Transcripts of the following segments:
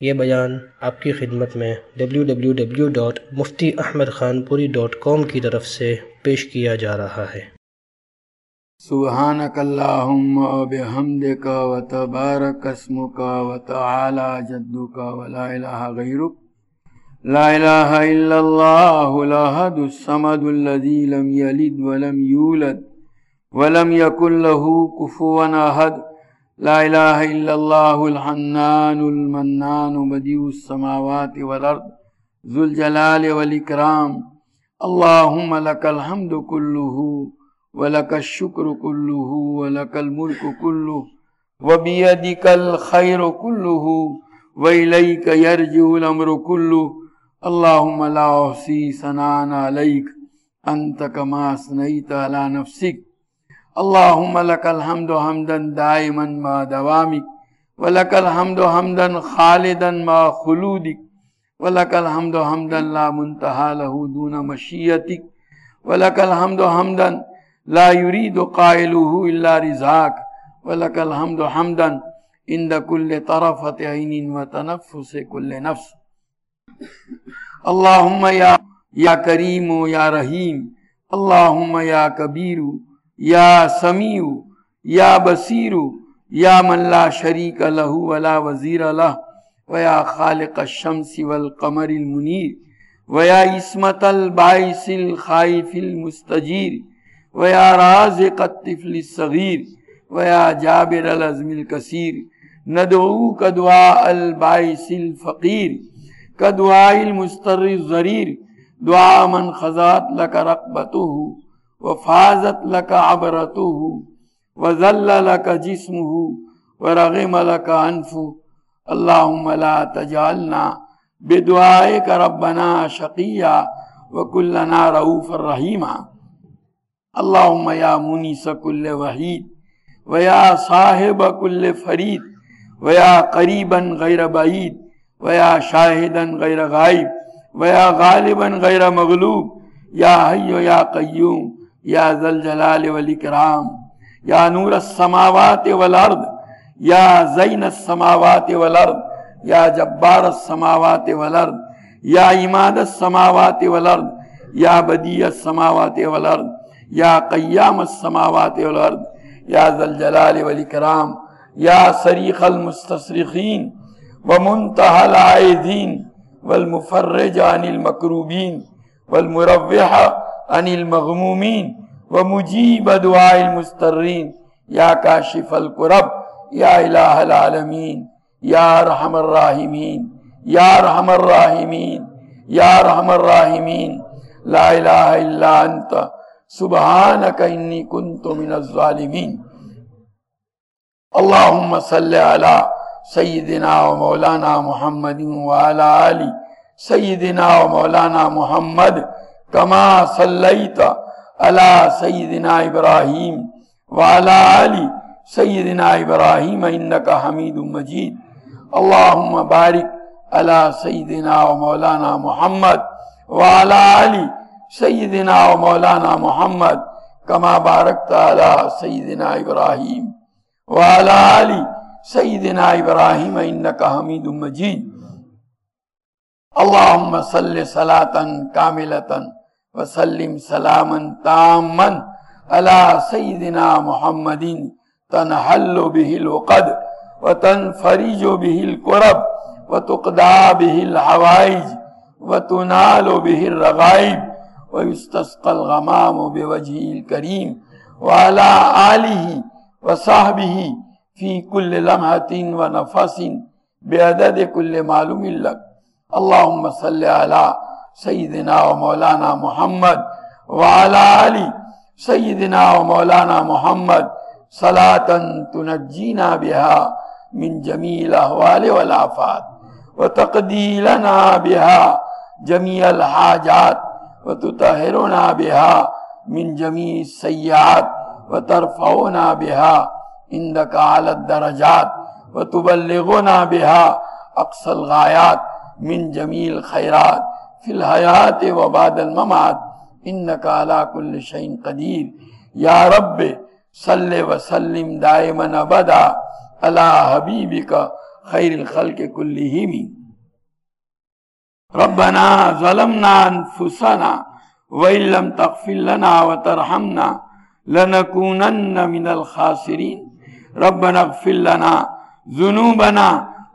یہ بیان آپ کی خدمت میں www.muftiahmedkhanpuri.com کی طرف سے پیش کیا جا رہا ہے۔ سبحانک اللہم وبحمدک وتبارک اسمک وتعالی جدک ولا الہ غیرک لا الہ الا اللہ الاحد الصمد الذی لم یلد ولم یولد ولم یکن لہ کفوا احد لا الہ الا اللہ الحنان المنان بدیع السماوات والارض ذو الجلال والاکرام اللہم لک الحمد کلہ وَلَكَ الشُّكْرُ كُلُّهُ وَلَكَ الْمُلْكُ كُلُّهُ وَبِيَدِكَ الْخَيْرُ كُلُّهُ وَإِلَيْكَ يَرْجِعُ الْأَمْرُ كُلُّهُ اللهم لا أحصي ثناء عليك أنت كما أثنيت على نفسك اللهم لك الحمد حمدا دائما مع دوامك ولك الحمد حمدا خالدا مع خلودك ولك الحمد حمدا لا منتهى له دون مشيئتك ولك الحمد حمدا لا يريد قائله إلا رضاك ولك الحمد حمدا عند كل طرفة عين وتنفس كل نفس اللهم يا كريم يا رحيم اللهم يا كبير يا سميع يا بصير يا من لا شريك له ولا وزير له ويا خالق الشمس والقمر المنير ويا اسمة البائس الخائف المستجير ويا رازق الطفل الصغير ويا جابر العزم الكثير ندعوك دعاء البائس الفقير كدعاء المستر الضرير دعاء من خضعت لك رقبته وفازت لك عبرته وذل لك جسمه ورغم لك أنفه اللهم لا تجعلنا بدعائك ربنا شقيا وكلنا رؤوفا رحيما اللهم يا منيس كل وحيد ويا صاحب كل فريد ويا قريبا غير بعيد ويا شاهدا غير غائب ويا غالبا غير مغلوب يا حي يا قيوم يا ذا الجلال والإكرام يا نور السماوات والأرض يا زين السماوات والأرض يا جبار السماوات والأرض يا عماد السماوات والأرض يا بديع السماوات والأرض يا قيام السماوات والأرض يا ذا الجلال والإكرام يا صريخ المستصرخين ومنتهى العائذين والمفرج عن المكروبين والمروح عن المغمومين ومجيب دعاء المسترين يا كاشف الكرب يا إله العالمين يا أرحم الراحمين يا أرحم الراحمين يا أرحم الراحمين لا إله إلا أنت سبحانك إني كنت من الظالمين اللهم صل على سيدنا ومولانا محمد وعلى آل سيدنا ومولانا محمد كما صليت على سيدنا إبراهيم وعلى آل سيدنا إبراهيم إنك حميد مجيد اللهم بارك على سيدنا ومولانا محمد وعلى آل سيدنا ومولانا محمد كما باركت على سيدنا إبراهيم وعلى آل سيدنا إبراهيم إنك حميد مجيد اللهم صل صلاة كاملة وسلم سلاما تاما على سيدنا محمد تنحل به العقد وتنفرج به الكرب وتقضى به الحوائج وتنال به الرغائب ويستسقى الغمام بوجهه الكريم وعلى آله وصحبه في كل لمحة ونفس بعدد كل معلوم لك اللهم صل على سيدنا ومولانا محمد وعلى آل سيدنا ومولانا محمد صلاة تنجينا بها من جميع الأهوال والآفات وتقضي لنا بها جميع الحاجات وتطهرنا بها من جميع السيئات وترفعنا بها عندك على الدرجات وتبلغنا بها أقصى الغايات من جميع الخيرات في الحياة وبعد الممات إنك على كل شيء قدير يا رب صل وسلم دائما أبدا على حبيبك خير الخلق كلهم. ربنا ظلمنا أنفسنا وإن لم تغفر لنا وترحمنا لنكونن من الخاسرين. ربنا اغفر لنا ذنوبنا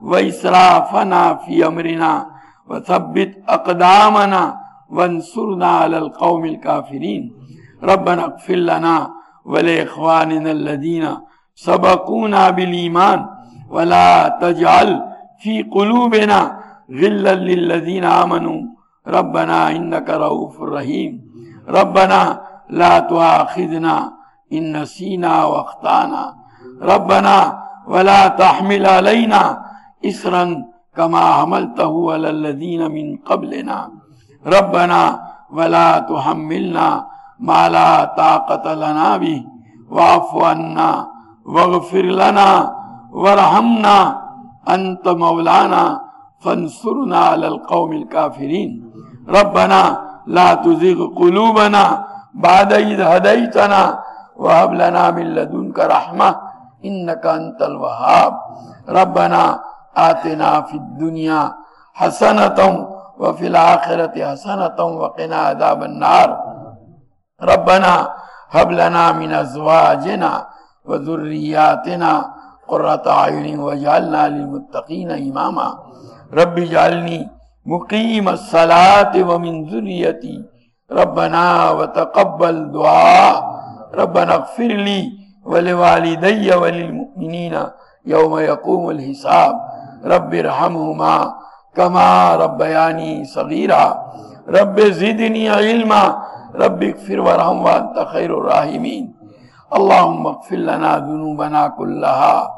وإسرافنا في أمرنا وثبت أقدامنا وانصرنا على القوم الكافرين. ربنا اغفر لنا ولإخواننا الذين سبقونا بالإيمان ولا تجعل في قلوبنا غلا للذين آمنوا ربنا إنك رؤوف رحيم. ربنا لا تؤاخذنا إن نسينا واخطأنا. ربنا ولا تحمل علينا إصرا كما حملته على الذين من قبلنا. ربنا ولا تحملنا ما لا طاقة لنا به واعف عنا واغفر لنا وارحمنا أنت مولانا فانصرنا على القوم الكافرين. ربنا لا تزغ قلوبنا بعد إذ هديتنا وهب لنا من لدنك رحمة إنك أنت الوهاب. ربنا آتنا في الدنيا حسنة وفي الآخرة حسنة وقنا عذاب النار. ربنا هب لنا من أزواجنا وذرياتنا قرة أعين واجعلنا للمتقين إماما. رب اجعلني مقيم الصلاة ومن ذريتي ربنا وتقبل دعاء. ربنا اغفر لي ولوالدي وللمؤمنين يوم يقوم الحساب. رب ارحمهما كما ربياني صغيرا. رب زدني علما. رب اغفر وارحم وأنت خير الراحمين. اللهم اغفر لنا ذنوبنا كلها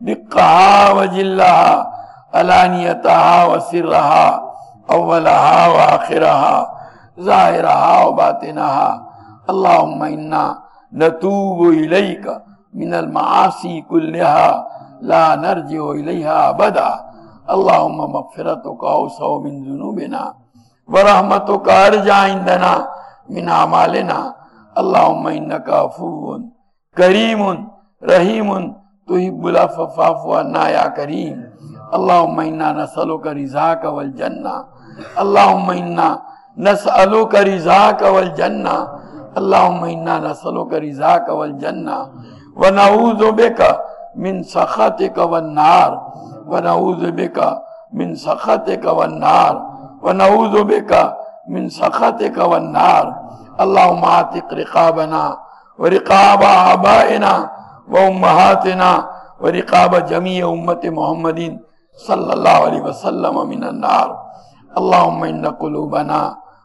دقها وجلها علانيتها وسرها أولها وآخرها ظاهرها وباطنها. اللهم إنا نتوب إليك من المعاصي كلها لا نرجع إليها أبدا. اللهم مغفرتك أوسع من ذنوبنا ورحمتك أرجى عندنا من أعمالنا. اللهم إنك عفو كريم رحيم تحب العفو فاعف عنا يا كريم. اللهم إنا نسألك رضاك والجنة. اللهم إنا نسألك رضاك والجنة. اللهم إنا نسألك رضاك والجنة ونعوذ بك من سخطك والنار. ونعوذ بك من سخطك والنار. ونعوذ بك من سخطك والنار. اللهم اعتق رقابنا ورقاب آبائنا وأمهاتنا ورقاب جميع أمة محمد صلى الله عليه وسلم من النار. اللهم إن قلوبنا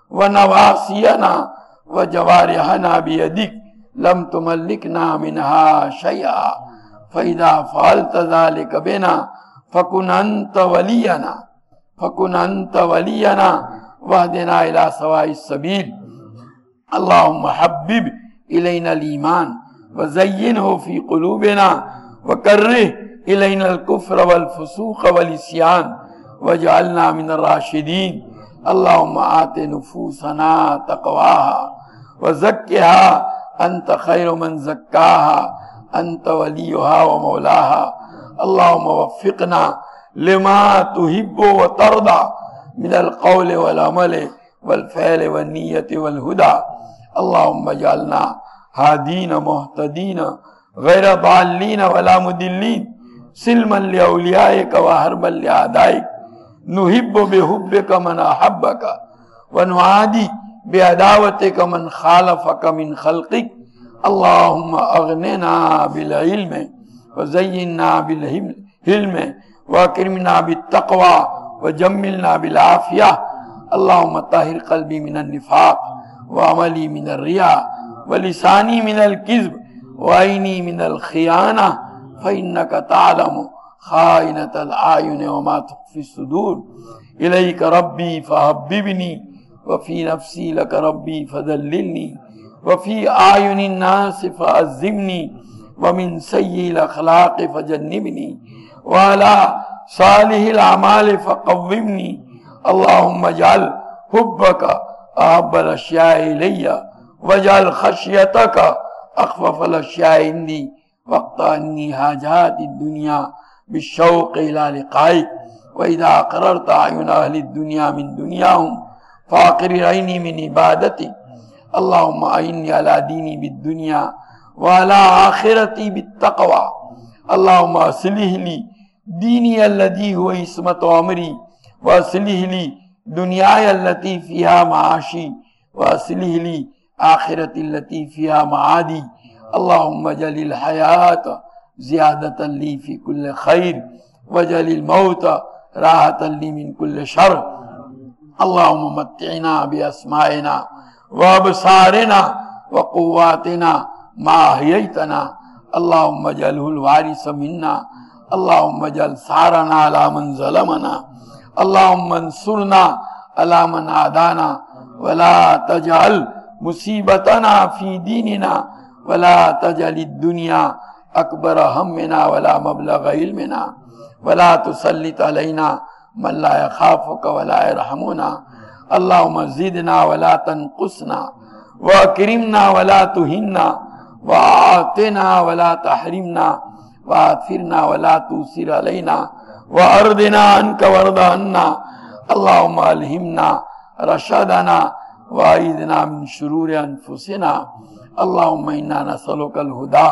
ونواسينا وجوارحنا بيدك لم تملكنا منها شيئا فإذا فعلت ذلك بنا فكن أنت ولينا. فكن أنت ولينا واهدنا إلى سواء السبيل. اللهم حبب إلينا الإيمان وزينه في قلوبنا وكره إلينا الكفر والفسوق والعصيان واجعلنا من الراشدين. اللهم آت نفوسنا تقواها وزكها أنت خير من زكاها أنت وليها ومولاها. اللهم وفقنا لما تحب وترضى من القول والعمل والفعل والنية والهدى. اللهم اجعلنا هادين مهتدين غير ضالين ولا مضلين سلما لأوليائك وحربا لأعدائك. نحب بحبك من أحبك ونعادي بعداوتك من خالفك من خلقك. اللهم أغننا بالعلم وزينا بالحلم وأكرمنا بالتقوى وجملنا بالعافية. اللهم طهر قلبي من النفاق وعملي من الرياء ولساني من الكذب وعيني من الخيانة فإنك تعلم خائنة الأعين وما تخفي الصدور. إليك ربي فحببني وفي نفسي لك ربي فذللني وفي أعين الناس فعزمني ومن سيء الأخلاق فجنبني وعلى صالح الأعمال فقومني. اللهم اجعل حبك أحب الأشياء إلي واجعل خشيتك أخفف الأشياء عندي واقطع عني حاجات الدنيا بالشوق إلى لقائك. وإذا قررت أعين أهل الدنيا من دنياهم فأقرر عيني من عبادتك. اللهم أعني على ديني بالدنيا وعلى آخرتي بالتقوى. اللهم أصلح لي ديني الذي هو عصمة أمري، وأصلح لي دنياي التي فيها معاشي، وأصلح لي آخرتي التي فيها معادي. اللهم اجعل الحياة زيادة لي في كل خير، واجعل الموت راحة لي من كل شر. اللهم متعنا بأسمائنا وأبصارنا وقواتنا ما أحييتنا. اللهم اجعله الوارث منا. اللهم اجعل ثارنا على من ظلمنا. اللهم انصرنا على من عادانا، ولا تجعل مصیبتنا فی دیننا، ولا تجعل الدنیا اکبر ہمنا ولا مبلغ علمنا، ولا تسلط علینا من لا یخافک ولا یرحمنا. اللہم زدنا ولا تنقصنا، واکرمنا ولا تہنا، وآتنا ولا تحرمنا، وآثرنا ولا تؤثر علینا، وأرضنا عنك وارض عنا. اللہم الہمنا رشدنا وأعذنا من شرور أنفسنا. اللهم إنا نسألك الهدى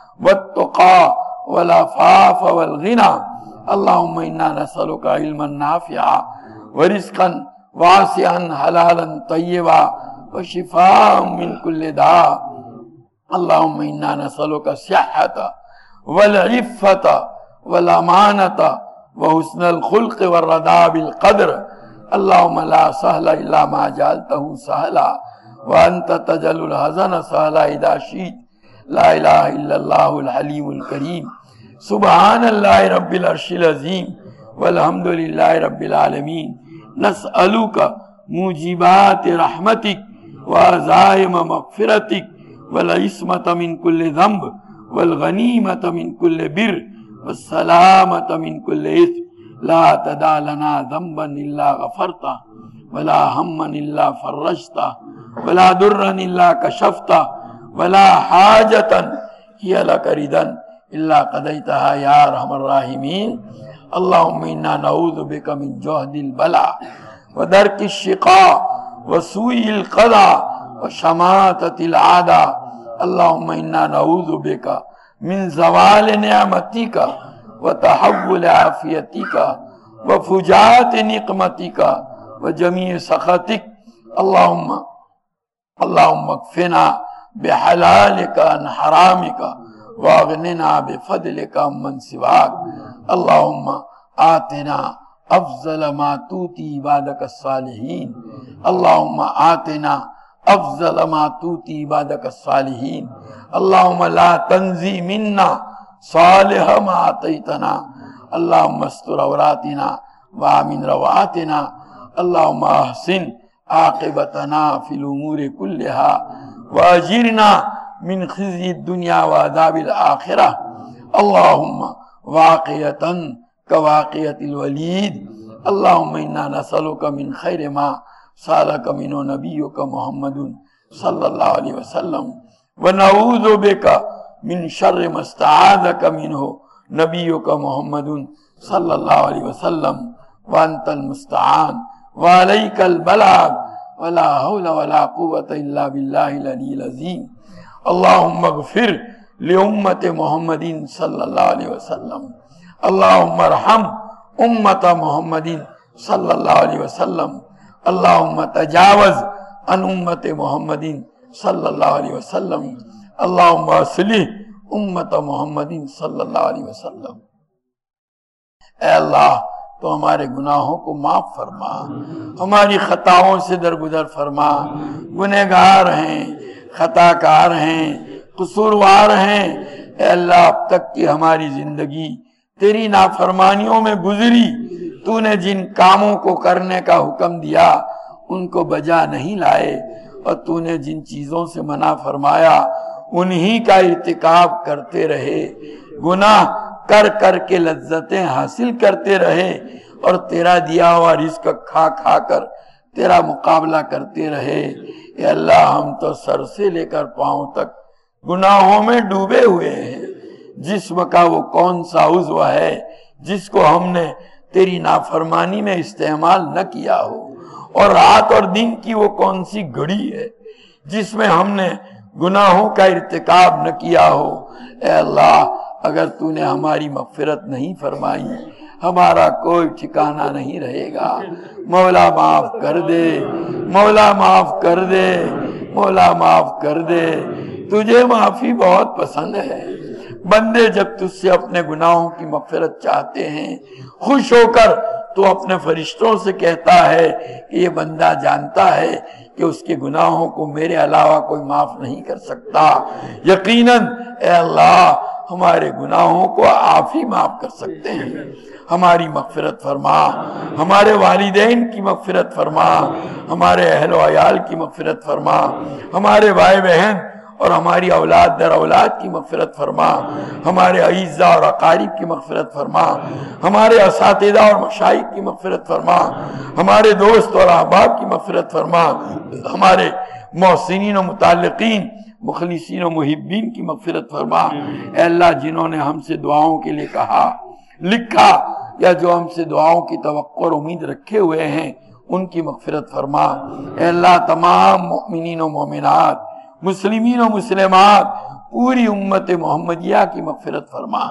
والتقى والعفاف والغنى. اللهم إنا نسألك علما نافعا ورزقا واسعا حلالا طيبا وشفاء من كل داء. اللهم إنا نسألك الصحة والعفة والأمانة وحسن الخلق والرضا بالقدر. اللهم لا سهل إلا ما جعلته سهلا، وأنت تجعل الحزن سهلا إذا شئت. لا إله إلا الله الحليم الكريم. سبحان الله رب العرش العظيم، والحمد لله رب العالمين. نسألك موجبات رحمتك وعزائم مغفرتك والعصمة من كل ذنب والغنيمة من كل بر والسلامة من كل إثم. لا تدع لنا ذنبا إلا غفرته، ولا هما إلا فرجته، ولا ضرا إلا كشفته، ولا حاجة هي لك رضا إلا قضيتها يا أرحم الراحمين. اللهم إنا نعوذ بك من جهد البلاء ودرك الشقاء وسوء القضاء وشماتة الأعداء. اللهم إنا نعوذ بك من زوال نعمتك وتحول عافيتك وفجاءة نقمتك وجميع سخطك. اللهم اكفنا بحلالك عن حرامك، واغننا بفضلك عمن سواك. اللهم آتنا افضل ما توتی عبادك الصالحين. اللهم آتنا افضل ما توتی عبادك الصالحين. اللهم لا تنزي منا صالح ما آتيتنا. اللهم استر عوراتنا وآمن روعاتنا. اللهم احسن عاقبتنا في الامور كلها، واجرنا من خزي الدنيا وعذاب الآخرة. اللهم واقية كواقية الوليد. اللهم إنا نسألك من خير ما سألك منه نبيك محمد صلى الله عليه وسلم، ونعوذ بك من شر ما استعاذك منه نبيك محمد صلى الله عليه وسلم. وأنت المستعان وعليك البلاغ، ولا حول ولا قوة إلا بالله العلي العظيم. اللهم اغفر لأمة محمد صلى الله عليه وسلم. اللهم ارحم أمة محمد صلى الله عليه وسلم. اللهم تجاوز عن أمة محمد صلى الله عليه وسلم. اللهم اصلح امت محمد صلی اللہ علیہ وسلم. اے اللہ تو ہمارے گناہوں کو معاف فرما، ہماری خطاؤں سے درگزر فرما. گنہگار ہیں، خطا کار ہیں، قصوروار ہیں. اے اللہ اب تک کی ہماری زندگی تیری نافرمانیوں میں گزری. تو نے جن کاموں کو کرنے کا حکم دیا ان کو بجا نہیں لائے، اور تو نے جن چیزوں سے منع فرمایا انہی کا ارتکاب کرتے رہے. گناہ کر کر کے لذتیں حاصل کرتے رہے، اور تیرا دیا ہوا رزق کھا کھا کر تیرا مقابلہ کرتے رہے. اے اللہ ہم تو سر سے لے کر پاؤں تک گناہوں میں ڈوبے ہوئے ہیں. جسم کا وہ کون سا عضو ہے جس کو ہم نے تیری نافرمانی میں استعمال نہ کیا ہو، اور رات اور دن کی وہ کون سی گھڑی ہے جس میں ہم نے گناہوں کا ارتکاب نہ کیا ہو۔ اے اللہ، اگر تو نے ہماری مغفرت نہیں فرمائی، ہمارا کوئی ٹھکانہ نہیں رہے گا۔ مولا معاف کر دے، مولا معاف کر دے، مولا معاف کر دے۔ تجھے معافی بہت پسند ہے۔ بندے جب تجھ سے اپنے گناہوں کی مغفرت چاہتے ہیں، خوش ہو کر تو اپنے فرشتوں سے کہتا ہے کہ یہ بندہ جانتا ہے کہ اس کے گناہوں کو میرے علاوہ کوئی معاف نہیں کر سکتا۔ یقیناً اے اللہ، ہمارے گناہوں کو آپ ہی معاف کر سکتے ہیں۔ ہماری مغفرت فرما، ہمارے والدین کی مغفرت فرما، ہمارے اہل و عیال کی مغفرت فرما، ہمارے بھائی بہن اور ہماری اولاد در اولاد کی مغفرت فرما، ہمارے اعزاء اور اقارب کی مغفرت فرما، ہمارے اساتذہ اور مشائخ کی مغفرت فرما، ہمارے دوست اور احباب کی مغفرت فرما، ہمارے محسنین و متعلقین، مخلصین و محبین کی مغفرت فرما۔ اے اللہ، جنہوں نے ہم سے دعاؤں کے لیے کہا، لکھا، یا جو ہم سے دعاؤں کی توقع اور امید رکھے ہوئے ہیں، ان کی مغفرت فرما۔ اے اللہ، تمام مؤمنین و مومنات، مسلمین و مسلمات، پوری امت محمدیہ کی مغفرت فرما۔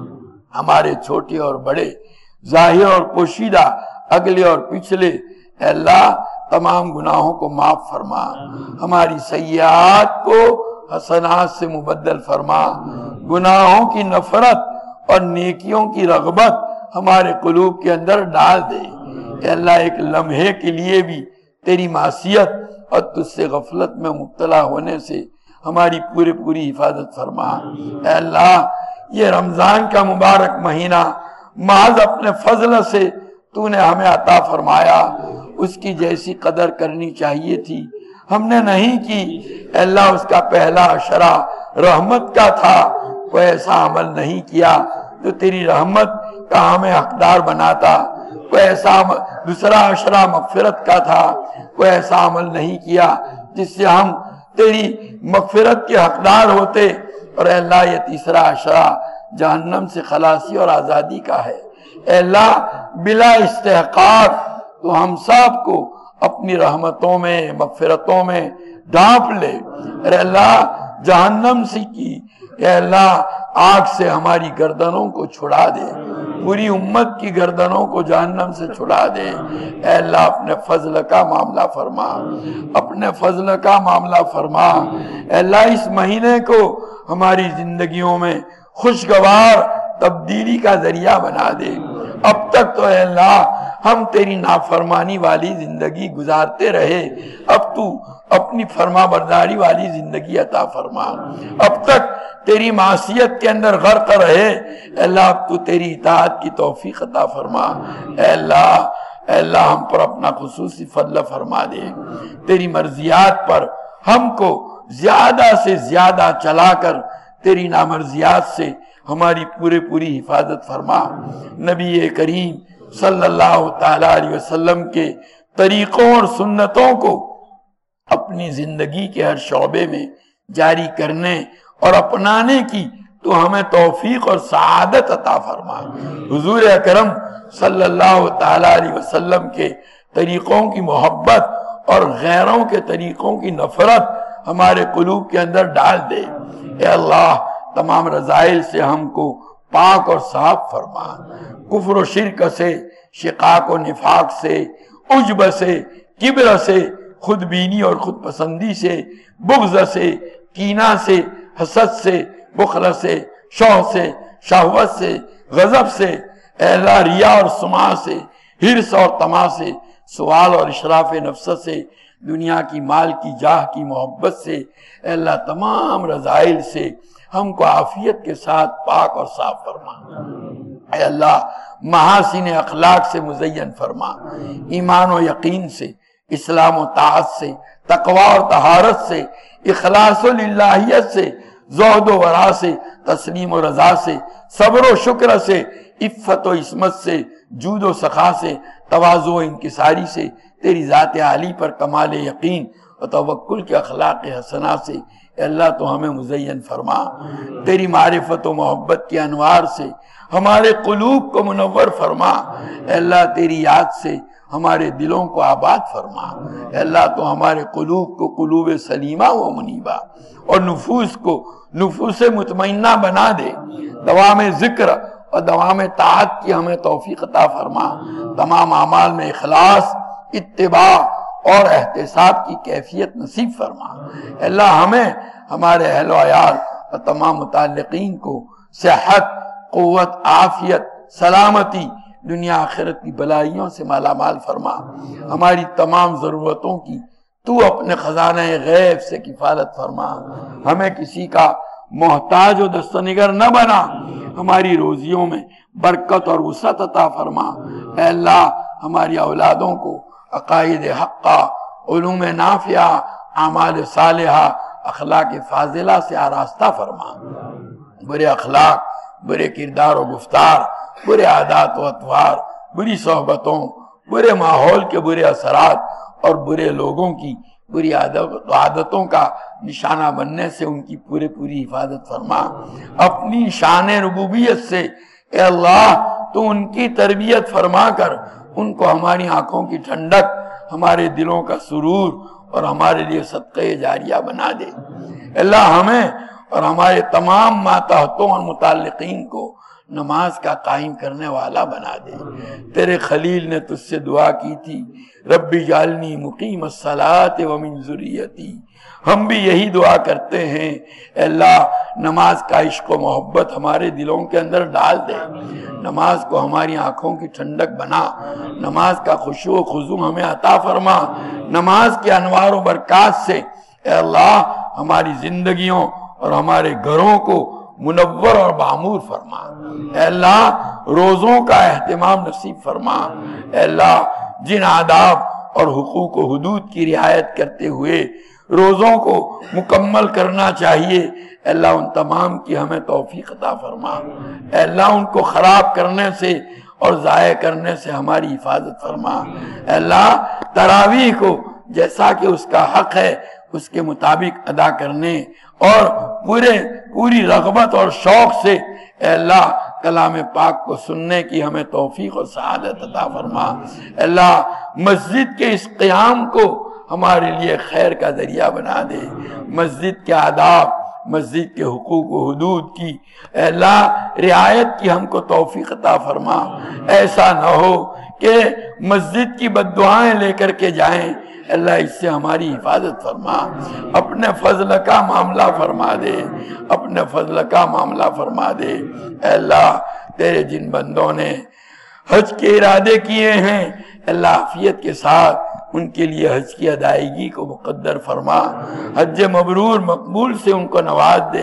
ہمارے چھوٹے اور بڑے، ظاہر اور پوشیدہ، اگلے اور پچھلے، اے اللہ تمام گناہوں کو معاف فرما، ہماری سیئات کو حسنات سے مبدل فرما، گناہوں کی نفرت اور نیکیوں کی رغبت ہمارے قلوب کے اندر ڈال دے۔ اے اللہ، ایک لمحے کے لیے بھی تیری معصیت اور تجھ سے غفلت میں مبتلا ہونے سے ہماری پوری حفاظت فرما۔ اے اللہ، یہ رمضان کا مبارک مہینہ محض اپنے فضل سے تو نے ہمیں عطا فرمایا، اس کی جیسی قدر کرنی چاہیے تھی ہم نے نہیں کی۔ اے اللہ، اس کا پہلا عشرہ رحمت کا تھا، کوئی ایسا عمل نہیں کیا جو تیری رحمت کا ہمیں حقدار بناتا، کوئی ایسا دوسرا عشرہ مغفرت کا تھا، کوئی ایسا عمل نہیں کیا جس سے ہم تیری مغفرت کے حقدار ہوتے، اور اے اللہ یہ تیسرا عشرہ جہنم سے خلاصی اور آزادی کا ہے۔ اے اللہ، بلا استحقاق تو ہم سب کو اپنی رحمتوں میں، مغفرتوں میں ڈھانپ لے۔ اے اللہ، جہنم سے کی، اے اللہ آگ سے ہماری گردنوں کو چھڑا دے، پوری امت کی گردنوں کو جہنم سے چھڑا دے۔ اے اللہ، اپنے فضل کا معاملہ فرما، اپنے فضل کا معاملہ فرما۔ اے اللہ، اس مہینے کو ہماری زندگیوں میں خوشگوار تبدیلی کا ذریعہ بنا دے۔ اب تک تو اے اللہ ہم تیری نافرمانی والی زندگی گزارتے رہے، اب تو اپنی فرما برداری والی زندگی عطا فرما۔ اب تک تیری معصیت کے اندر غرق رہے، اے اللہ اب تو تیری اطاعت کی توفیق عطا فرما۔ اے اللہ ہم پر اپنا خصوصی فضل فرما دے، تیری مرضیات پر ہم کو زیادہ سے زیادہ چلا کر تیری نامرضیات سے ہماری پوری حفاظت فرما۔ نبی کریم صلی اللہ تعالیٰ علیہ وسلم کے طریقوں اور سنتوں کو اپنی زندگی کے ہر شعبے میں جاری کرنے اور اپنانے کی تو ہمیں توفیق اور سعادت عطا فرما۔ حضور اکرم صلی اللہ تعالیٰ علیہ وسلم کے طریقوں کی محبت اور غیروں کے طریقوں کی نفرت ہمارے قلوب کے اندر ڈال دے۔ اے اللہ، تمام رذائل سے ہم کو پاک اور صاف فرما، کفر و شرک سے، شقاق و نفاق سے، عجب سے، کبر سے، خود بینی اور خود پسندی سے، بغض سے، کینہ سے، حسد سے، بخل سے، شوق سے، شہوت سے، غضب سے، اے اللہ ریا اور سمعہ سے، حرص اور طمع سے، سوال اور اشراف نفس سے، دنیا کی مال کی جاہ کی محبت سے، اے اللہ تمام رذائل سے ہم کو عافیت کے ساتھ پاک اور صاف فرما۔ اے اللہ محاسن اخلاق سے مزین فرما، ایمان و یقین سے، اسلام و طاعت سے، تقوی اور طہارت سے، اخلاص و للہیت سے، زہد و ورع سے، تسلیم و رضا سے، صبر و شکر سے، عفت و عصمت سے، جود و سخا سے، تواضع و انکساری سے، تیری ذات عالی پر کمال یقین و توکل کے اخلاق حسنہ سے اے اللہ تو ہمیں مزین فرما، تیری معرفت و محبت کے انوار سے ہمارے قلوب کو منور فرما، اے اللہ تیری یاد سے ہمارے دلوں کو آباد فرما، اے اللہ تو ہمارے قلوب کو قلوب سلیمہ و منیبہ اور نفوس کو نفوس مطمئنہ بنا دے، دوام ذکر اور دوام طاعت کی ہمیں توفیق عطا فرما، تمام اعمال میں اخلاص، اتباع اور احتساب کی کیفیت نصیب فرما، اے اللہ ہمیں، ہمارے اہل و عیال اور تمام متعلقین کو صحت، قوت، عافیت، سلامتی، دنیا آخرت کی بلائیوں سے مالا مال فرما، ہماری تمام ضرورتوں کی تو اپنے خزانہ غیب سے کفالت فرما، ہمیں کسی کا محتاج و دستنگر نہ بنا، ہماری روزیوں میں برکت اور وسعت عطا فرما، اے اللہ ہماری اولادوں کو عقائد حقہ، علوم نافعہ، اعمال صالحہ، اخلاق فاضلہ سے آراستہ فرما، برے اخلاق، برے کردار و گفتار، برے عادات و اطوار، بری صحبتوں، برے ماحول کے برے اثرات اور برے لوگوں کی بری عادتوں کا نشانہ بننے سے ان کی پوری حفاظت فرما، اپنی شان ربوبیت سے اے اللہ تو ان کی تربیت فرما کر ان کو ہماری آنکھوں کی ٹھنڈک، ہمارے دلوں کا سرور اور ہمارے لیے صدقہ جاریہ بنا دے، اللہ ہمیں اور ہمارے تمام ماتحتوں اور متعلقین کو نماز کا قائم کرنے والا بنا دے۔ تیرے خلیل نے تجھ سے دعا کی تھی، رب اجعلنی مقیم الصلاۃ ومن ذریتی، ہم بھی یہی دعا کرتے ہیں، اے اللہ نماز کا عشق و محبت ہمارے دلوں کے اندر ڈال دے، نماز کو ہماری آنکھوں کی ٹھنڈک بنا، نماز کا خشوع و خضوع ہمیں عطا فرما، نماز کے انوار و برکات سے اے اللہ ہماری زندگیوں اور ہمارے گھروں کو منور اور معمور فرما، اے اللہ روزوں کا اہتمام نصیب فرما، اے اللہ جن آداب اور حقوق و حدود کی رعایت کرتے ہوئے روزوں کو مکمل کرنا چاہیے، اے اللہ ان تمام کی ہمیں توفیق عطا فرما، اے اللہ ان کو خراب کرنے سے اور ضائع کرنے سے ہماری حفاظت فرما، اے اللہ تراویح کو جیسا کہ اس کا حق ہے اس کے مطابق ادا کرنے اور پوری رغبت اور شوق سے اے اللہ کلام پاک کو سننے کی ہمیں توفیق اور سعادت عطا فرما، اے اللہ مسجد کے اس قیام کو ہمارے لیے خیر کا ذریعہ بنا دے، مسجد کے آداب، مسجد کے حقوق و حدود کی اے اللہ رعایت کی ہم کو توفیق عطا فرما، ایسا نہ ہو کہ مسجد کی بد دعائیں لے کر کے جائیں، اللہ اس سے ہماری حفاظت فرما، اپنے فضل کا معاملہ فرما دے، اپنے فضل کا معاملہ فرما دے، اے اللہ تیرے جن بندوں نے حج کے ارادے کیے ہیں اللہ عافیت کے ساتھ ان کے لیے حج کی ادائیگی کو مقدر فرما، حج مبرور مقبول سے ان کو نواز دے،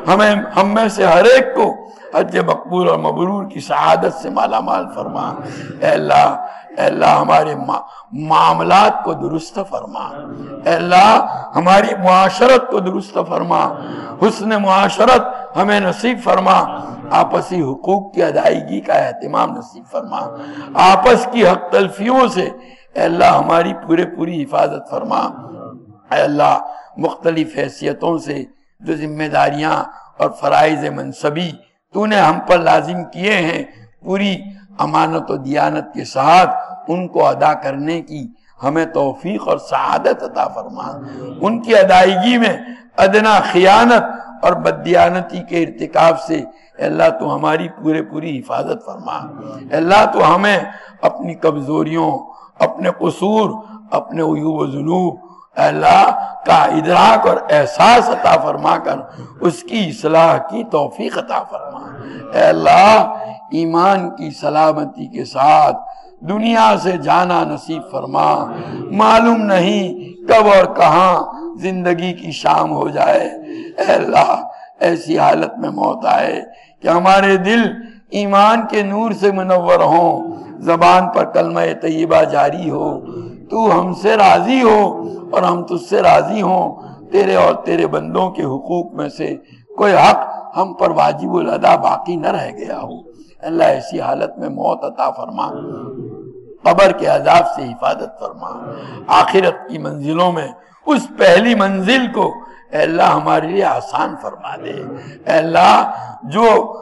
ہم میں سے ہر ایک کو حج مقبول اور مبرور کی سعادت سے مالا مال فرما، اے اللہ ہمارے معاملات کو درست فرما، اے اللہ ہماری معاشرت کو درست فرما، حسن معاشرت ہمیں نصیب فرما، آپسی حقوق کی ادائیگی کا اہتمام نصیب فرما، آپس کی حق تلفیوں سے اے اللہ ہماری پوری حفاظت فرما، اے اللہ مختلف حیثیتوں سے جو ذمہ داریاں اور فرائض منصبی تو نے ہم پر لازم کیے ہیں پوری امانت و دیانت کے ساتھ ان کو ادا کرنے کی ہمیں توفیق اور سعادت عطا فرما، ان کی ادائیگی میں ادنا خیانت اور بددیانتی کے ارتکاب سے اے اللہ تو ہماری پوری حفاظت فرما، اے اللہ تو ہمیں اپنی کمزوریوں، اپنے قصور، اپنے عیوب و ذنوب اے اللہ کا ادراک اور احساس عطا فرما کر اس کی اصلاح کی توفیق عطا فرما، اے اللہ ایمان کی سلامتی کے ساتھ دنیا سے جانا نصیب فرما، معلوم نہیں کب اور کہاں زندگی کی شام ہو جائے، اے اللہ ایسی حالت میں موت آئے کہ ہمارے دل ایمان کے نور سے منور ہوں، زبان پر کلمہ طیبہ جاری ہو، تو ہم سے راضی ہو اور ہم تجھ سے راضی ہوں، تیرے اور تیرے بندوں کے حقوق میں سے کوئی حق ہم پر واجب الادا باقی نہ رہ گیا ہو، اللہ ایسی حالت میں موت عطا فرما، قبر کے عذاب سے حفاظت فرما، آخرت کی منزلوں میں اس پہلی منزل کو اے اللہ ہمارے لیے آسان فرما دے۔ اے اللہ جو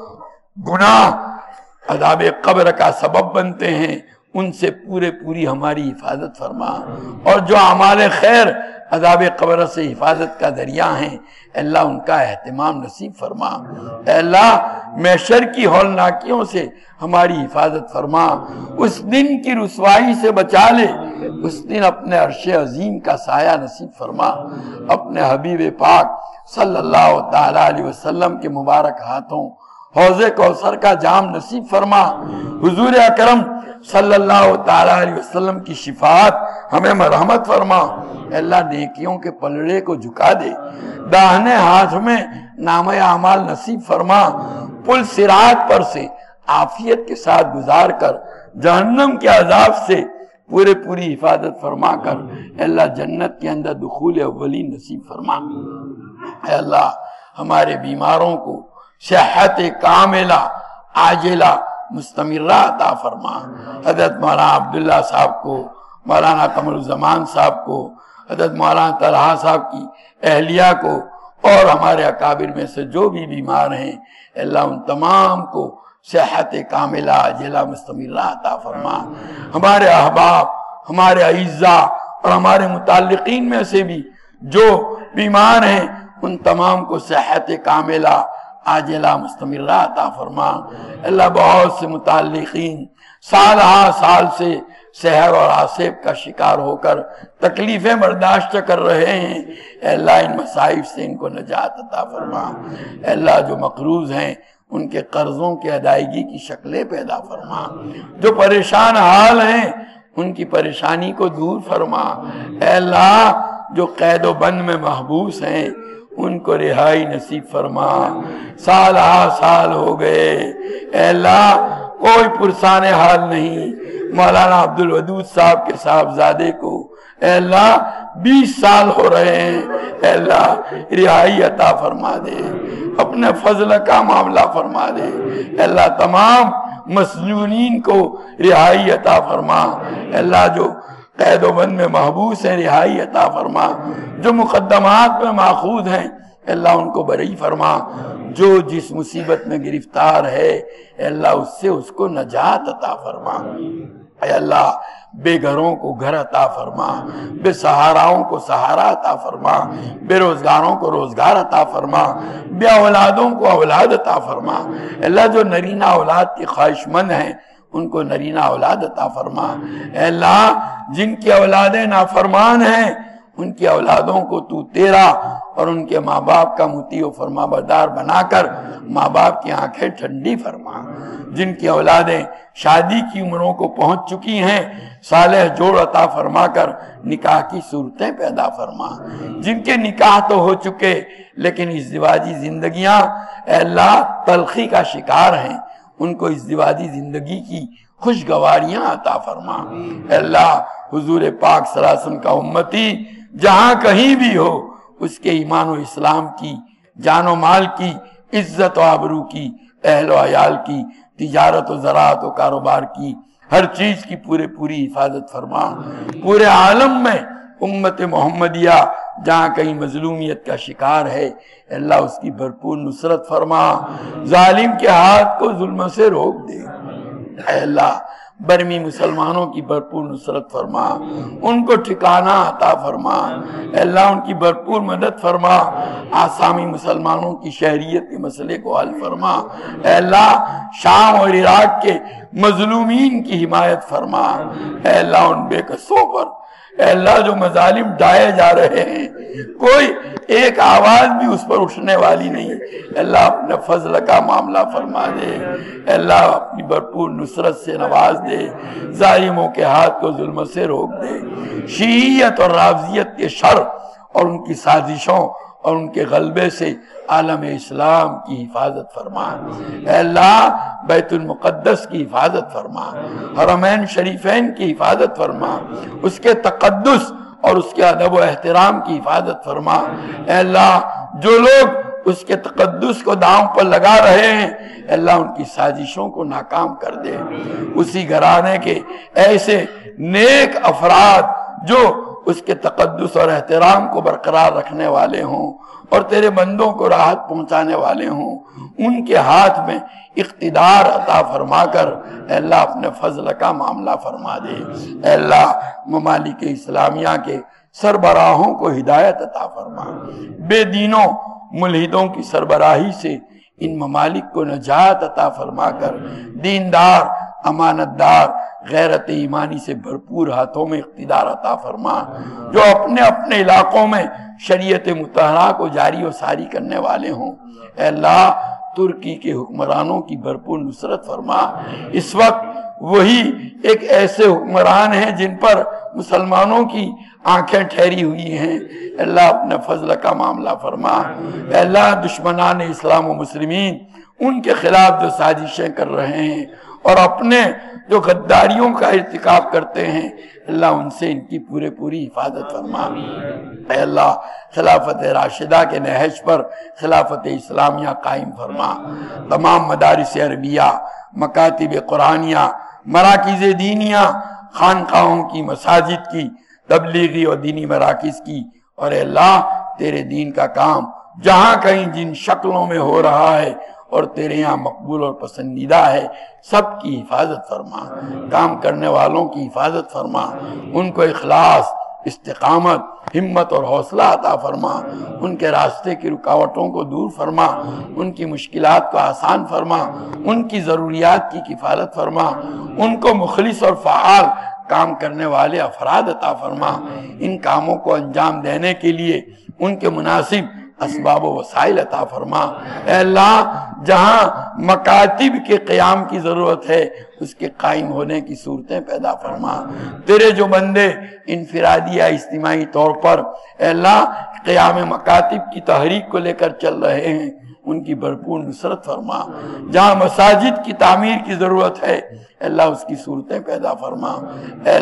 گناہ عذاب قبر کا سبب بنتے ہیں ان سے پوری ہماری حفاظت فرما، اور جو اعمال خیر عذاب قبر سے حفاظت کا ذریعہ ہیں اے اللہ ان کا اہتمام نصیب فرما۔ اے اللہ محشر کی ہولناکیوں سے ہماری حفاظت فرما، اس دن کی رسوائی سے بچا لے، اس دن اپنے عرش عظیم کا سایہ نصیب فرما، اپنے حبیب پاک صلی اللہ تعالی علیہ وسلم کے مبارک ہاتھوں حوض کوثر کا جام نصیب فرما، حضور اکرم صلی اللہ تعالی علیہ وسلم کی شفاعت ہمیں مرحمت فرما۔ اے اللہ نیکیوں کے پلڑے کو جھکا دے، داہنے ہاتھ میں نامہ اعمال نصیب فرما، پل صراط پر سے عافیت کے ساتھ گزار کر جہنم کے عذاب سے پوری حفاظت فرما کر اے اللہ جنت کے اندر دخول اولین نصیب فرما۔ اے اللہ ہمارے بیماروں کو صحت کاملہ عاجلہ مستمرہ عطا فرما، حضرت مولانا عبداللہ صاحب کو، مولانا قمر الزمان صاحب کو، حضرت مولانا طلحہ صاحب کی اہلیہ کو، اور ہمارے اکابر میں سے جو بھی بیمار ہیں اللہ ان تمام کو صحت کاملہ عاجلہ مستمرہ عطا فرما۔ ہمارے احباب، ہمارے اعزاء اور ہمارے متعلقین میں سے بھی جو بیمار ہیں ان تمام کو صحت کاملہ عاجلہ مستمرہ عطا فرما۔ اللہ بہت سے متعلقین سال ہا سال سے سحر اور آصف کا شکار ہو کر تکلیفیں برداشت کر رہے ہیں، اے اللہ ان مصائب سے ان کو نجات عطا فرما۔ اے اللہ جو مقروض ہیں ان کے قرضوں کی ادائیگی کی شکلیں پیدا فرما، جو پریشان حال ہیں ان کی پریشانی کو دور فرما۔ اے اللہ جو قید و بند میں محبوس ہیں ان کو رہائی نصیب فرما۔ سال ہا سال ہو گئے اے اللہ کوئی پرسان حال نہیں۔ مولانا عبدالودود صاحب کے صاحبزادے کو اے اللہ 20 سال ہو رہے ہیں، اے اللہ رہائی عطا فرما دے، اپنے فضل کا معاملہ فرما دے۔ اے اللہ تمام مسجونین کو رہائی عطا فرما۔ اے اللہ جو قید و بند میں محبوس ہیں رہائی عطا فرما، جو مقدمات میں ماخوذ ہیں اے اللہ ان کو بری فرما، جو جس مصیبت میں گرفتار ہے اے اللہ اس سے اس کو نجات عطا فرما۔ اے اللہ بے گھروں کو گھر عطا فرما، بے سہاراؤں کو سہارا عطا فرما، بے روزگاروں کو روزگار عطا فرما، بے اولادوں کو اولاد عطا فرما۔ اے اللہ جو نرینہ اولاد کی خواہش مند ہیں ان کو نرینہ اولاد عطا فرما۔ اے اللہ جن کی اولادیں نافرمان ہیں ان کی اولادوں کو تو تیرا اور ان کے ماں باپ کا مطیع و فرما بردار بنا کر ماں باپ کی آنکھیں ٹھنڈی فرما۔ جن کی اولادیں شادی کی عمروں کو پہنچ چکی ہیں صالح جوڑ عطا فرما کر نکاح کی صورتیں پیدا فرما۔ جن کے نکاح تو ہو چکے لیکن ازدواجی زندگیاں اے اللہ تلخی کا شکار ہیں، ان کو ازدواجی زندگی کی خوشگواریاں عطا فرما۔ اے اللہ حضور پاک صلی اللہ علیہ وسلم کا امتی جہاں کہیں بھی ہو اس کے ایمان و اسلام کی، جان و مال کی، عزت و آبرو کی، اہل و عیال کی، تجارت و زراعت و کاروبار کی، ہر چیز کی پوری حفاظت فرما۔ پورے عالم میں امت محمدیہ جہاں کہیں مظلومیت کا شکار ہے اللہ اس کی بھرپور نصرت فرما، ظالم کے ہاتھ کو ظلم سے روک دے۔ اے اللہ برمی مسلمانوں کی بھرپور نصرت فرما، ان کو ٹھکانہ عطا فرما۔ اے اللہ ان کی بھرپور مدد فرما، آسامی مسلمانوں کی شہریت کے مسئلے کو حل فرما۔ اے اللہ شام اور عراق کے مظلومین کی حمایت فرما۔ اے اللہ ان بے قصوں پر اے اللہ جو مظالم ڈھائے جا رہے ہیں کوئی ایک آواز بھی اس پر اٹھنے والی نہیں، اے اللہ اپنے فضل کا معاملہ فرما دے۔ اے اللہ اپنی بھرپور نصرت سے نواز دے، ظالموں کے ہاتھ کو ظلم سے روک دے، شیعیت اور رافضیت کے شر اور ان کی سازشوں اور ان کے غلبے سے عالم اسلام کی حفاظت فرما۔ اے اللہ بیت المقدس کی حفاظت فرما، حرمین شریفین کی حفاظت فرما، اس کے تقدس اور اس کے ادب و احترام کی حفاظت فرما۔ اے اللہ جو لوگ اس کے تقدس کو داؤں پر لگا رہے ہیں اے اللہ ان کی سازشوں کو ناکام کر دے۔ اسی گھرانے کے ایسے نیک افراد جو اس کے تقدس اور احترام کو برقرار رکھنے والے ہوں اور تیرے بندوں کو راحت پہنچانے والے ہوں، ان کے ہاتھ میں اقتدار عطا فرما کر اے اللہ اپنے فضل کا معاملہ فرما دے۔ اے اللہ ممالک اسلامیہ کے سربراہوں کو ہدایت عطا فرما، بے دینوں ملحدوں کی سربراہی سے ان ممالک کو نجات عطا فرما کر دیندار، امانت دار، غیرت ایمانی سے بھرپور ہاتھوں میں اقتدار عطا فرما، جو اپنے اپنے علاقوں میں شریعت مطہرہ کو جاری و ساری کرنے والے ہوں۔ اے اللہ ترکی کے حکمرانوں کی بھرپور نصرت فرما۔ اس وقت وہی ایک ایسے حکمران ہیں جن پر مسلمانوں کی آنکھیں ٹھہری ہوئی ہیں، اللہ اپنے فضل کا معاملہ فرما۔ اے اللہ دشمنان اسلام و مسلمین ان کے خلاف جو سازشیں کر رہے ہیں اور اپنے جو غداریوں کا ارتکاب کرتے ہیں، اللہ ان سے ان کی پوری حفاظت فرما۔ اے اللہ خلافت راشدہ کے نہج پر خلافت اسلامیہ قائم فرما، تمام مدارس عربیہ، مکاتب قرآنیہ، مراکز دینیہ، خانقاہوں کی، مساجد کی، تبلیغی اور دینی مراکز کی، اور اے اللہ تیرے دین کا کام جہاں کہیں جن شکلوں میں ہو رہا ہے اور تیرے یہاں مقبول اور پسندیدہ ہے، سب کی حفاظت فرما، کام کرنے والوں کی حفاظت فرما، ان کو اخلاص، استقامت، ہمت اور حوصلہ عطا فرما، ان کے راستے کی رکاوٹوں کو دور فرما، ان کی مشکلات کو آسان فرما، ان کی ضروریات کی کفالت فرما، ان کو مخلص اور فعال کام کرنے والے افراد عطا فرما، ان کاموں کو انجام دینے کے لیے ان کے مناسب اسباب و وسائل عطا فرما۔ اے اللہ جہاں مکاتب کے قیام کی ضرورت ہے اس کے قائم ہونے کی صورتیں پیدا فرما۔ تیرے جو بندے انفرادی یا اجتماعی طور پر اے اللہ قیام مکاتب کی تحریک کو لے کر چل رہے ہیں، ان کی بھرپور نصرت فرما۔ جہاں مساجد کی تعمیر کی ضرورت ہے اے اللہ اس کی صورتیں پیدا فرما۔ اے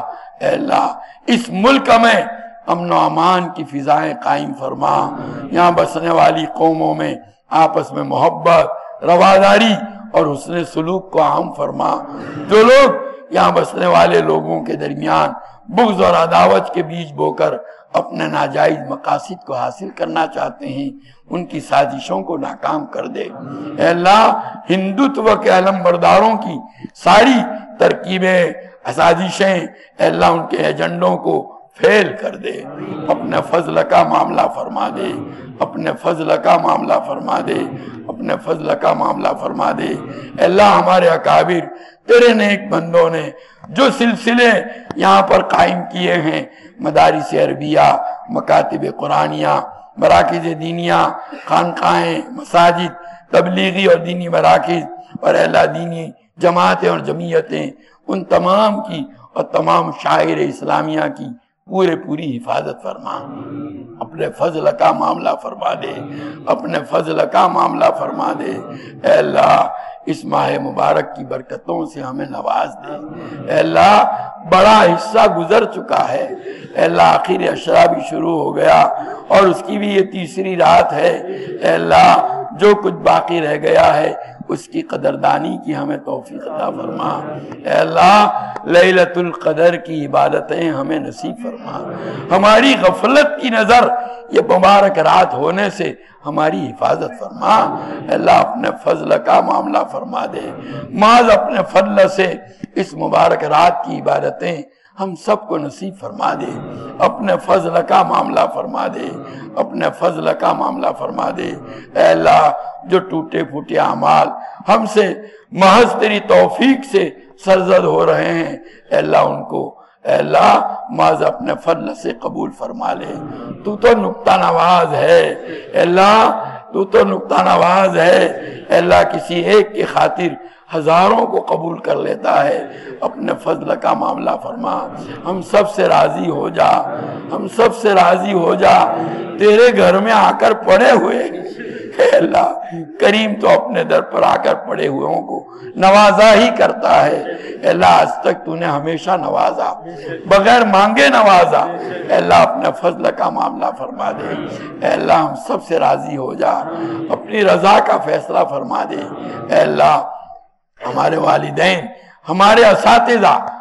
اللہ اس ملک میں امن و امان کی فضائیں قائم فرما، یہاں بسنے والی قوموں میں آپس میں محبت، رواداری اور حسن سلوک کو عام فرما۔ جو لوگ یہاں بسنے والے لوگوں کے درمیان بغض اور عداوت کے بیج بو کر اپنے ناجائز مقاصد کو حاصل کرنا چاہتے ہیں، ان کی سازشوں کو ناکام کر دے۔ اے اللہ ہندوتو کے علم برداروں کی ساری ترکیبیں، سازشیں اے اللہ ان کے ایجنڈوں کو فیل کر دے، اپنے فضل کا معاملہ فرما دے، اپنے فضل کا معاملہ فرما دے، اپنے فضل کا معاملہ فرما دے۔ اے اللہ ہمارے اکابر تیرے نیک بندوں نے جو سلسلے یہاں پر قائم کیے ہیں، مدارس عربیہ، مکاتب قرآنیہ، مراکز دینیہ، خانقاہیں، مساجد، تبلیغی اور دینی مراکز، اور اے اللہ دینی جماعتیں اور جمعیتیں، ان تمام کی اور تمام شاعر اسلامیہ کی پوری حفاظت فرما۔ اپنے فضل کا معاملہ فرما دے، اپنے فضل کا معاملہ فرما دے۔ اے اللہ اس ماہ مبارک کی برکتوں سے ہمیں نواز دے۔ اے اللہ بڑا حصہ گزر چکا ہے، اے اللہ آخر عشرہ بھی شروع ہو گیا اور اس کی بھی یہ تیسری رات ہے۔ اے اللہ جو کچھ باقی رہ گیا ہے اس کی قدردانی کی ہمیں توفیق عطا فرما۔ اے اللہ لیلۃ القدر کی عبادتیں ہمیں نصیب فرما۔ ہماری غفلت کی نظر یہ مبارک رات ہونے سے ہماری حفاظت فرما۔ اے اللہ اپنے فضل کا معاملہ فرما دے، محض اپنے فضل سے اس مبارک رات کی عبادتیں ہم سب کو نصیب فرما دے، اپنے فضل کا معاملہ فرما دے، اپنے فضل کا معاملہ فرما دے۔ اے اللہ جو ٹوٹے پھوٹے اعمال ہم سے محض تیری توفیق سے سرزد ہو رہے ہیں، اے اللہ ان کو اے اللہ محض اپنے فضل سے قبول فرما لے۔ تو نکتہ نواز ہے، اے اللہ تو نکتہ نواز ہے۔ اے اللہ کسی ایک کی خاطر ہزاروں کو قبول کر لیتا ہے، اپنے فضل کا معاملہ فرما۔ ہم سب سے راضی ہو جا، ہم سب سے راضی ہو جا۔ تیرے گھر میں آ کر پڑے ہوئے اے اللہ کریم تو اپنے در پر آ کر پڑے ہوئوں کو نوازا ہی کرتا ہے۔ اے اللہ آج تک تو نے ہمیشہ نوازا، بغیر مانگے نوازا۔ اے اللہ اپنے فضل کا معاملہ فرما دے۔ اے اللہ ہم سب سے راضی ہو جا، اپنی رضا کا فیصلہ فرما دے۔ اے اللہ ہمارے والدین، ہمارے اساتذہ،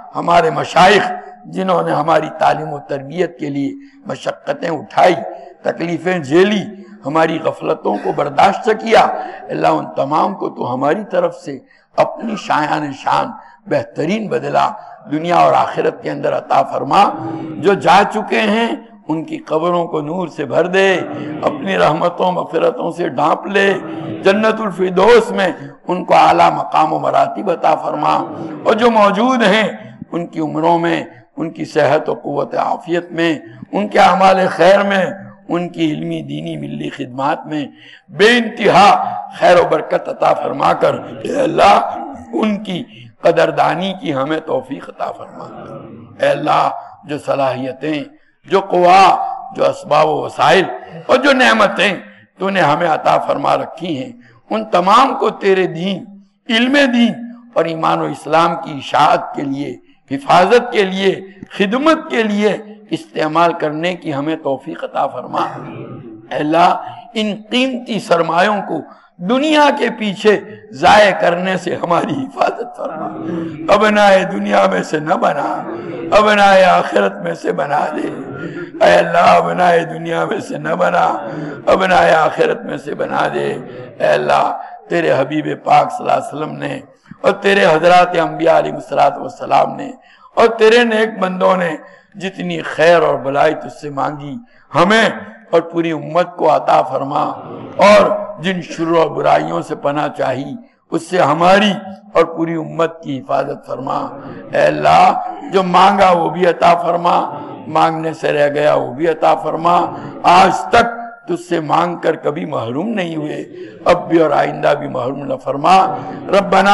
ہمارے مشائخ جنہوں نے ہماری تعلیم و تربیت کے لیے مشقتیں اٹھائی، تکلیفیں جھیلی، ہماری غفلتوں کو برداشت کیا، اللہ ان تمام کو تو ہماری طرف سے اپنی شایان شان بہترین بدلہ دنیا اور آخرت کے اندر عطا فرما۔ جو جا چکے ہیں ان کی قبروں کو نور سے بھر دے، اپنی رحمتوں مغفرتوں سے ڈھانپ لے، جنت الفردوس میں ان کو اعلیٰ مقام و مراتب عطا فرما، اور جو موجود ہیں ان کی عمروں میں، ان کی صحت و قوت عافیت میں، ان کے اعمال خیر میں، ان کی علمی دینی ملی خدمات میں بے انتہا خیر و برکت عطا فرما کر اے اللہ ان کی قدردانی کی ہمیں توفیق عطا فرما۔ اے اللہ جو صلاحیتیں، جو قوا، جو اسباب و وسائل اور جو نعمتیں تو نے ہمیں عطا فرما رکھی ہیں، ان تمام کو تیرے دین، علم دین اور ایمان و اسلام کی اشاعت کے لیے، حفاظت کے لیے، خدمت کے لیے استعمال کرنے کی ہمیں توفیق عطا فرما۔ اے اللہ ان قیمتی سرمایوں کو دنیا کے پیچھے ضائع کرنے سے ہماری حفاظت فرما، ابنائے دنیا میں سے نہ بنا، ابنائے آخرت میں سے بنا دے۔ اے اللہ ابنائے دنیا میں سے نہ بنا، ابنائے آخرت میں سے بنا دے۔ اے اللہ تیرے حبیب پاک صلی اللہ علیہ وسلم نے اور تیرے حضرات انبیاء علیہ السلام نے اور تیرے نیک بندوں نے جتنی خیر اور بلائی تجھ سے مانگی ہمیں اور پوری امت کو عطا فرما، اور جن شر و برائیوں سے پناہ چاہی اس سے ہماری اور پوری امت کی حفاظت فرما۔ اے اللہ جو مانگا وہ بھی عطا فرما، مانگنے سے رہ گیا وہ بھی عطا فرما، آج تک تجھ سے مانگ کر کبھی محروم نہیں ہوئے، اب بھی اور آئندہ بھی محروم نہ فرما۔ ربنا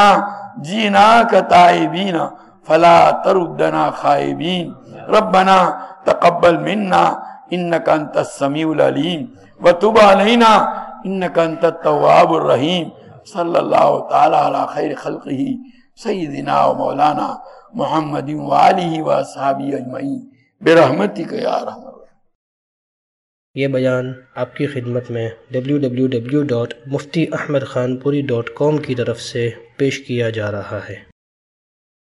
جیناک تائبین فلا تردنا خائبین، ربنا تقبل منا انک انت السمیع العلیم وتب علینا انک انت التواب الرحیم۔ صلی اللہ تعالی علی خیر خلقہ سیدنا و مولانا محمد وآلہ واصحابہ اجمعین برحمتک یا ارحم الراحمین۔ یہ بیان آپ کی خدمت میں www.muftiahmedkhanpuri.com کی طرف سے پیش کیا جا رہا ہے۔